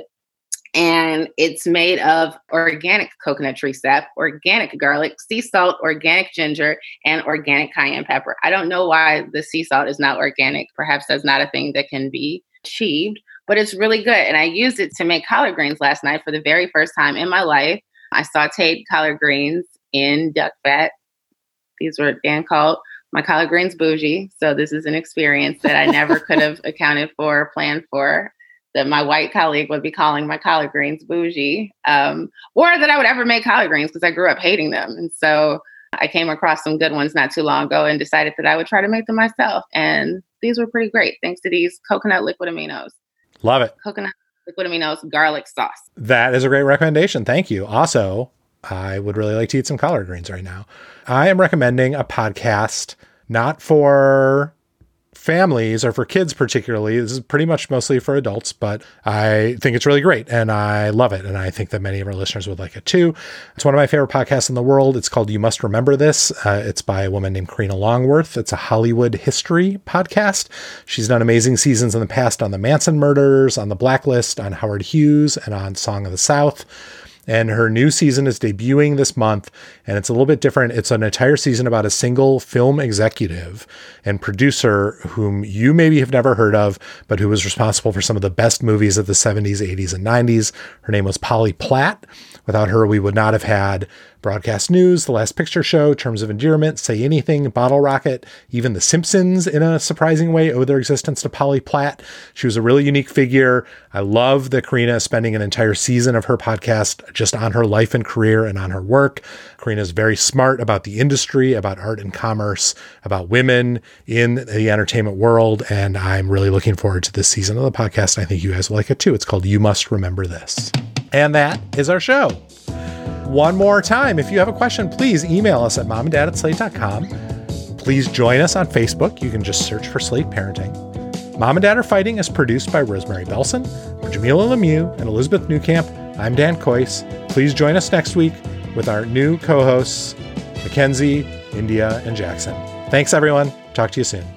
Speaker 3: And it's made of organic coconut tree sap, organic garlic, sea salt, organic ginger, and organic cayenne pepper. I don't know why the sea salt is not organic. Perhaps that's not a thing that can be achieved, but it's really good. And I used it to make collard greens last night for the very first time in my life. I sauteed collard greens in duck fat. These were, Dan called my collard greens bougie. So this is an experience that I never could have accounted for or planned for, that my white colleague would be calling my collard greens bougie, um, or that I would ever make collard greens, because I grew up hating them. And so I came across some good ones not too long ago and decided that I would try to make them myself. And these were pretty great, thanks to these coconut liquid aminos.
Speaker 2: Love it.
Speaker 3: Coconut liquid aminos garlic sauce.
Speaker 2: That is a great recommendation. Thank you. Also, I would really like to eat some collard greens right now. I am recommending a podcast, not for families or for kids particularly. This is pretty much mostly for adults, but I think it's really great and I love it. And I think that many of our listeners would like it too. It's one of my favorite podcasts in the world. It's called You Must Remember This. Uh, it's by a woman named Karina Longworth. It's a Hollywood history podcast. She's done amazing seasons in the past on the Manson murders, on The Blacklist, on Howard Hughes, and on Song of the South. And her new season is debuting this month, and it's a little bit different. It's an entire season about a single film executive and producer whom you maybe have never heard of, but who was responsible for some of the best movies of the seventies, eighties, and nineties. Her name was Polly Platt. Without her, we would not have had Broadcast News, The Last Picture Show, Terms of Endearment, Say Anything, Bottle Rocket, even The Simpsons, in a surprising way, owe their existence to Polly Platt. She was a really unique figure. I love that Karina is spending an entire season of her podcast just on her life and career and on her work. Karina is very smart about the industry, about art and commerce, about women in the entertainment world, and I'm really looking forward to this season of the podcast. I think you guys will like it too. It's called You Must Remember This. And that is our show. One more time, if you have a question, please email us at momanddad at slate dot com. Please join us on Facebook. You can just search for Slate Parenting. Mom and Dad Are Fighting is produced by Rosemary Belson, Jamila Lemieux, and Elizabeth Newcamp. I'm Dan Kois. Please join us next week with our new co-hosts, Mackenzie, India, and Jackson. Thanks, everyone. Talk to you soon.